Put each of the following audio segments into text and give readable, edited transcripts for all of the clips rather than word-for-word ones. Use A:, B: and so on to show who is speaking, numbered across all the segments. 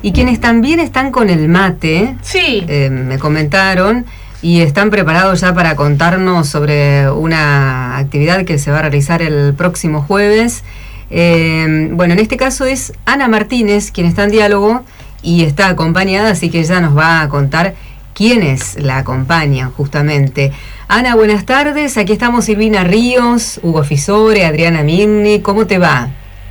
A: y quienes también están con el mate,
B: Sí.
A: Me comentaron, y están preparados ya para contarnos sobre una actividad que se va a realizar el próximo jueves. Bueno, en este caso es Ana Martínez quien está en diálogo y está acompañada, así que ella nos va a contar quiénes la acompañan justamente. Ana, buenas tardes. Aquí estamos Silvina Ríos, Hugo Fisore, Adriana Mirni. ¿Cómo te va?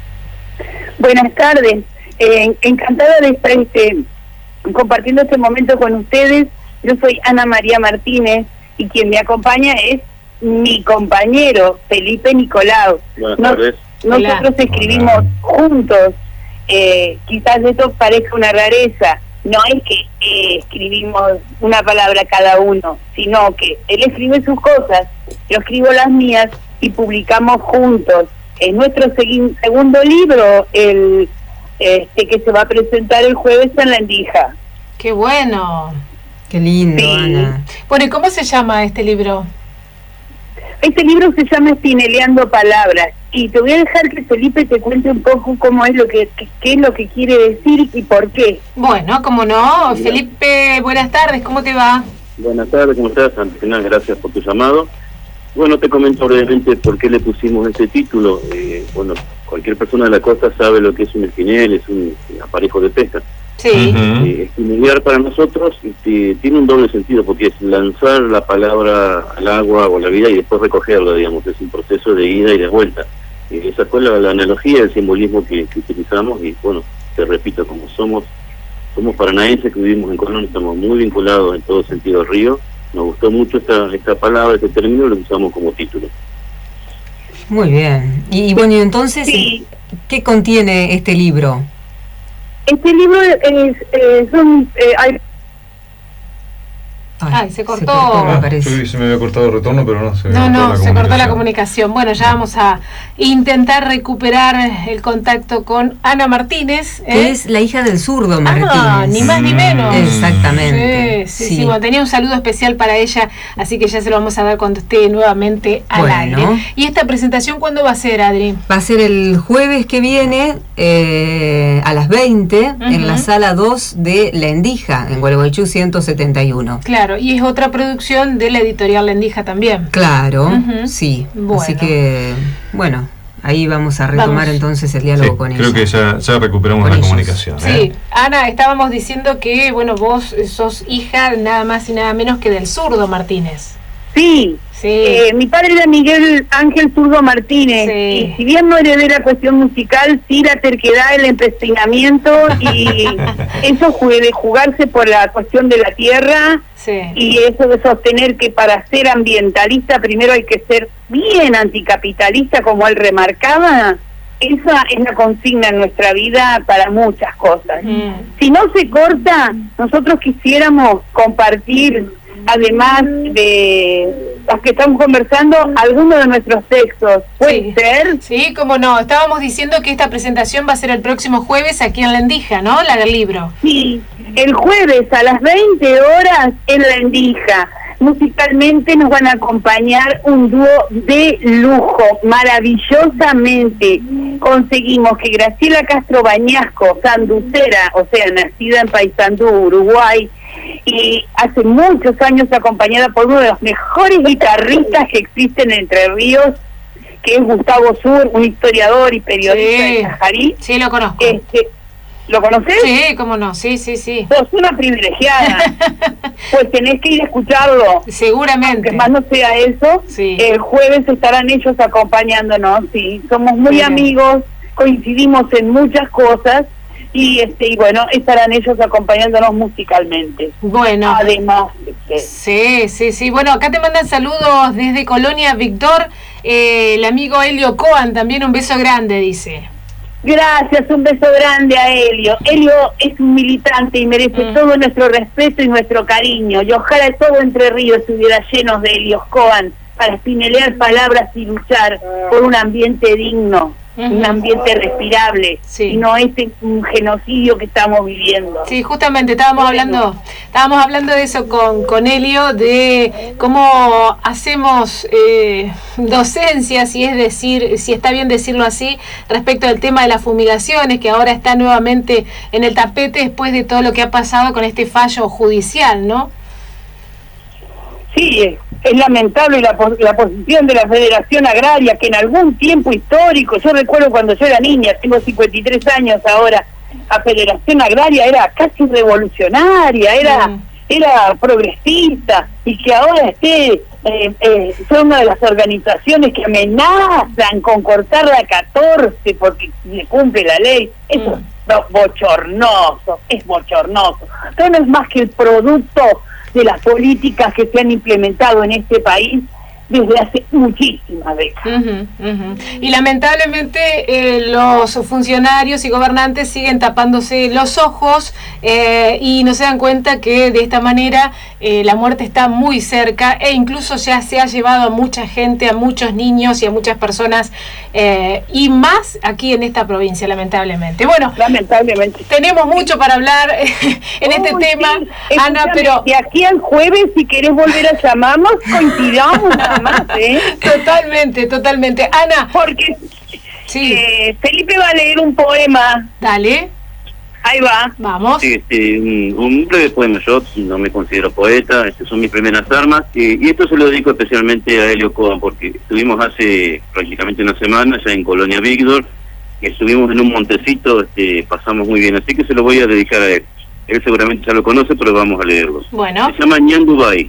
C: Buenas tardes. Encantada de estar compartiendo este momento con ustedes. Yo soy Ana María Martínez y quien me acompaña es mi compañero Felipe Nicolau.
D: Buenas tardes.
C: Nosotros escribimos juntos. Quizás esto parezca una rareza. No es que escribimos una palabra cada uno, sino que él escribe sus cosas, yo escribo las mías y publicamos juntos. Es nuestro segundo libro, que se va a presentar el jueves en La Endija.
B: ¡Qué bueno!
A: Qué lindo,
C: Sí.
A: Ana.
B: Bueno, ¿y cómo se llama este libro?
C: Este libro se llama Espineleando Palabras, y te voy a dejar que Felipe te cuente un poco cómo es qué es lo que quiere decir y por qué.
B: Bueno, cómo no. Felipe, buenas tardes, ¿cómo te va?
D: Buenas tardes, ¿cómo estás? Antes que nada, gracias por tu llamado. Bueno, te comento brevemente por qué le pusimos este título. Bueno, cualquier persona de la costa sabe lo que es un espinel, es un aparejo de pesca.
B: Sí.
D: Espinelear para nosotros tiene un doble sentido, porque es lanzar la palabra al agua o a la vida y después recogerla, digamos. Es un proceso de ida y de vuelta. Esa fue la analogía, el simbolismo que utilizamos, y bueno, te repito, como somos paranaenses que vivimos en Colón, estamos muy vinculados en todo sentido al río. Nos gustó mucho esta palabra, este término, lo usamos como título.
A: Muy bien. Y bueno, y entonces,
C: Sí.
A: ¿qué contiene este libro?
C: Este libro hay
B: Ay, se cortó.
A: Me parece.
E: Sí, se me había cortado el retorno, pero no se me
B: No, se cortó la comunicación. Bueno, ya vamos a intentar recuperar el contacto con Ana Martínez.
A: Es la hija del zurdo Martínez.
B: Ni más ni menos.
A: Exactamente.
B: Sí. Bueno, tenía un saludo especial para ella, así que ya se lo vamos a dar cuando esté nuevamente al aire. ¿Y esta presentación cuándo va a ser, Adri?
A: Va a ser el jueves que viene a las 20 en la sala 2 de La Endija, en Gualeguaychú 171.
B: Claro, y es otra producción de la editorial La Endija también.
A: Claro, sí.
B: Bueno.
A: Así que, bueno, ahí vamos a retomar entonces el diálogo con
E: creo
A: ella.
E: que ya recuperamos
A: Con
E: la
A: ellos.
E: comunicación.
B: Sí, Ana, estábamos diciendo que, bueno, vos sos hija nada más y nada menos que del zurdo Martínez.
C: Sí, mi padre era Miguel Ángel Zurdo Martínez, y si bien no heredé la cuestión musical, sí la terquedad, el empecinamiento y eso de jugarse por la cuestión de la tierra, y eso de sostener que para ser ambientalista primero hay que ser bien anticapitalista, como él remarcaba. Esa es la consigna en nuestra vida para muchas cosas. Si no se corta, nosotros quisiéramos compartir, además de las que estamos conversando, algunos de nuestros textos. ¿Puede ser?
B: Sí, cómo no. Estábamos diciendo que esta presentación va a ser el próximo jueves aquí en La Endija, ¿no? La del libro.
C: Sí, el jueves a las 20 horas en La Endija. Musicalmente nos van a acompañar un dúo de lujo. Maravillosamente conseguimos que Graciela Castro Bañasco, sanducera, o sea, nacida en Paysandú, Uruguay, y hace muchos años acompañada por uno de los mejores guitarristas que existen en Entre Ríos, que es Gustavo Sur, un historiador y periodista de Chajarí.
B: Sí, lo conozco.
C: ¿Lo conoces?
B: Sí, cómo no, sí.
C: Sos una privilegiada. Pues tenés que ir a escucharlo.
B: Seguramente.
C: Aunque más no sea eso, el jueves estarán ellos acompañándonos. Sí, somos muy amigos, coincidimos en muchas cosas. Y bueno, estarán ellos acompañándonos musicalmente.
B: Bueno.
C: Además.
B: Sí. Bueno, acá te mandan saludos desde Colonia Víctor, el amigo Elio Coan, también un beso grande, dice.
C: Gracias, un beso grande a Elio. Elio es un militante y merece todo nuestro respeto y nuestro cariño. Y ojalá todo Entre Ríos estuviera lleno de Elios Coan para espinelear palabras y luchar por un ambiente digno un ambiente respirable, y no un genocidio que estamos viviendo.
B: Sí, justamente estábamos hablando de eso con Helio, de cómo hacemos docencia, si está bien decirlo así, respecto al tema de las fumigaciones, que ahora está nuevamente en el tapete después de todo lo que ha pasado con este fallo judicial, ¿no?
C: Sí, es lamentable la posición de la Federación Agraria, que en algún tiempo histórico, yo recuerdo cuando yo era niña, tengo 53 años ahora, la Federación Agraria era casi revolucionaria, era progresista, y que ahora fue una de las organizaciones que amenazan con cortar la 14 porque se cumple la ley. Eso es bochornoso, Esto no es más que el producto de las políticas que se han implementado en este país desde hace muchísimas décadas.
B: Y lamentablemente los funcionarios y gobernantes siguen tapándose los ojos y no se dan cuenta que de esta manera la muerte está muy cerca, e incluso ya se ha llevado a mucha gente, a muchos niños y a muchas personas, y más aquí en esta provincia, lamentablemente. Bueno, tenemos mucho para hablar en este tema, Ana, pero
C: de aquí al jueves, si querés volver a llamarnos, coincidamos nada más,
B: Totalmente. Ana,
C: porque Felipe va a leer un poema.
B: Dale.
C: Ahí va.
B: Vamos.
D: Sí, un breve poema. Yo no me considero poeta, son mis primeras armas, y esto se lo dedico especialmente a Helio Cohen, porque estuvimos hace prácticamente una semana ya en Colonia Víctor, estuvimos en un montecito, pasamos muy bien, así que se lo voy a dedicar a él. Él seguramente ya lo conoce, pero vamos a leerlo.
B: Bueno.
D: Se llama Ñan Dubai.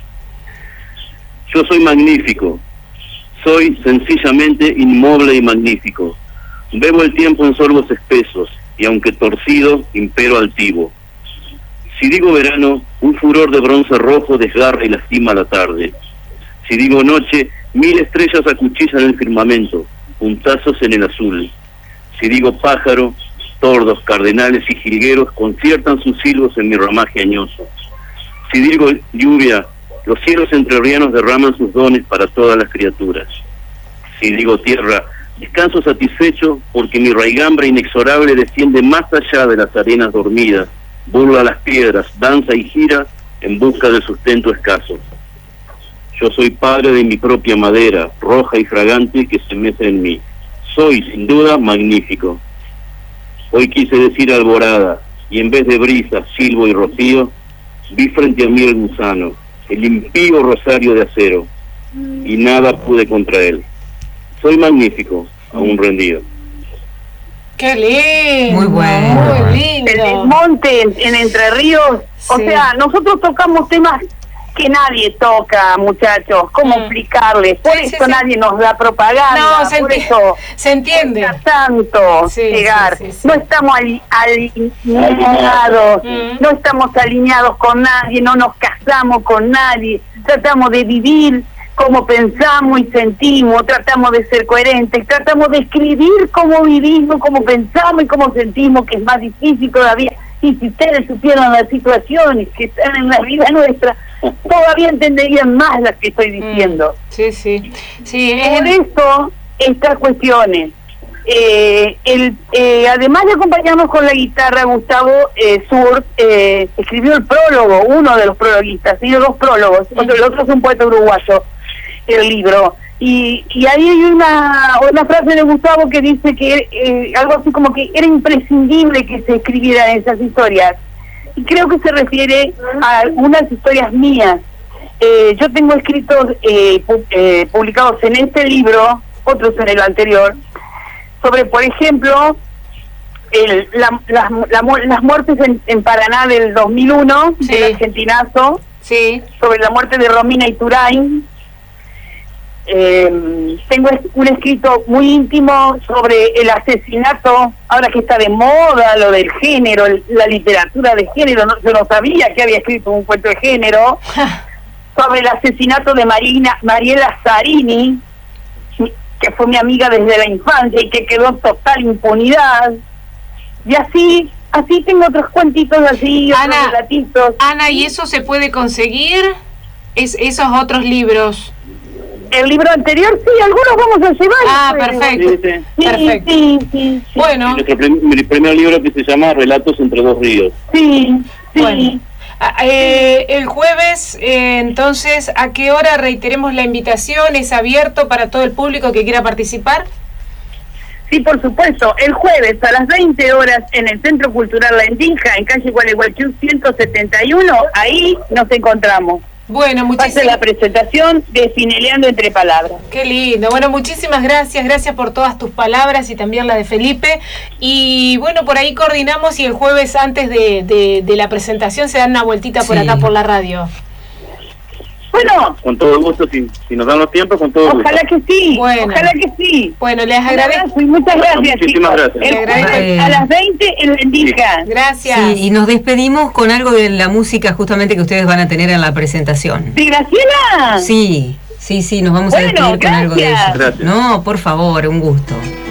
D: Yo soy magnífico, soy sencillamente inmoble y magnífico. Bebo el tiempo en sorbos espesos, y aunque torcido, impero altivo. Si digo verano, un furor de bronce rojo desgarra y lastima la tarde. Si digo noche, 1000 estrellas acuchillan el firmamento, puntazos en el azul. Si digo pájaro, tordos, cardenales y jilgueros conciertan sus silbos en mi ramaje añoso. Si digo lluvia, los cielos entrerrianos derraman sus dones para todas las criaturas. Si digo tierra, descanso satisfecho porque mi raigambre inexorable desciende más allá de las arenas dormidas, burla las piedras, danza y gira en busca del sustento escaso. Yo soy padre de mi propia madera, roja y fragante, que se mece en mí. Soy, sin duda, magnífico. Hoy quise decir alborada, y en vez de brisa, silbo y rocío, vi frente a mí el gusano, el impío rosario de acero, y nada pude contra él. Soy magnífico, aún rendido.
B: ¡Qué lindo!
A: Muy bueno.
B: Muy lindo.
C: El desmonte en Entre Ríos, o sea, nosotros tocamos temas que nadie toca, muchachos. ¿Cómo explicarles? Por eso nadie nos da propaganda.
B: No,
C: por eso
B: se entiende.
C: Cuesta tanto llegar. No estamos alineados, no estamos alineados con nadie, no nos casamos con nadie. Tratamos de vivir como pensamos y sentimos, tratamos de ser coherentes, tratamos de escribir cómo vivimos, cómo pensamos y cómo sentimos, que es más difícil todavía. Y si ustedes supieran las situaciones que están en la vida nuestra, todavía entenderían más las que estoy diciendo.
B: Sí.
C: Por eso, estas cuestiones. Además de acompañarnos con la guitarra, Gustavo Sur escribió el prólogo, uno de los prologuistas, tiene 2 prólogos, el otro es un poeta uruguayo, el libro. Y ahí hay una frase de Gustavo que dice que algo así como que era imprescindible que se escribieran esas historias. Y creo que se refiere a algunas historias mías. Yo tengo escritos publicados en este libro, otros en el anterior, sobre, por ejemplo, las muertes en Paraná del 2001, del argentinazo, sobre la muerte de Romina Iturain. Tengo un escrito muy íntimo sobre el asesinato, ahora que está de moda lo del género, la literatura de género. Yo no sabía que había escrito un cuento de género, sobre el asesinato de Mariela Zarini, que fue mi amiga desde la infancia y que quedó en total impunidad. Y así tengo otros cuentitos así, otros relatitos.
B: Ana, ¿y eso se puede conseguir? Esos otros libros.
C: el libro anterior, sí, algunos vamos a llevar.
B: Ah, perfecto. Perfecto.
C: Sí.
D: Bueno. Mi primer libro que se llama Relatos entre dos ríos.
C: Sí.
B: Bueno. El jueves, entonces, ¿a qué hora reiteremos la invitación? ¿Es abierto para todo el público que quiera participar?
C: Sí, por supuesto. El jueves a las 20 horas en el Centro Cultural La Endija, en calle Gualeguaychú 171, ahí nos encontramos.
B: Bueno,
C: muchísimas la presentación de Cineleando entre Palabras.
B: Qué lindo. Bueno, muchísimas gracias por todas tus palabras y también la de Felipe. Y bueno, por ahí coordinamos y el jueves antes de la presentación se dan una vueltita por acá por la radio.
C: Bueno,
D: con todo gusto, si nos dan los tiempos, con todo
C: ojalá
D: gusto.
C: Que sí, ojalá que sí.
B: Bueno, les agradezco.
C: Y muchas gracias.
D: Muchísimas gracias.
C: A las 20 en La Endija.
B: Sí. Gracias.
A: Sí, y nos despedimos con algo de la música justamente que ustedes van a tener en la presentación.
C: ¿Sí, Graciela?
A: Sí, nos vamos a despedir con algo de eso.
D: Gracias.
A: No, por favor, un gusto.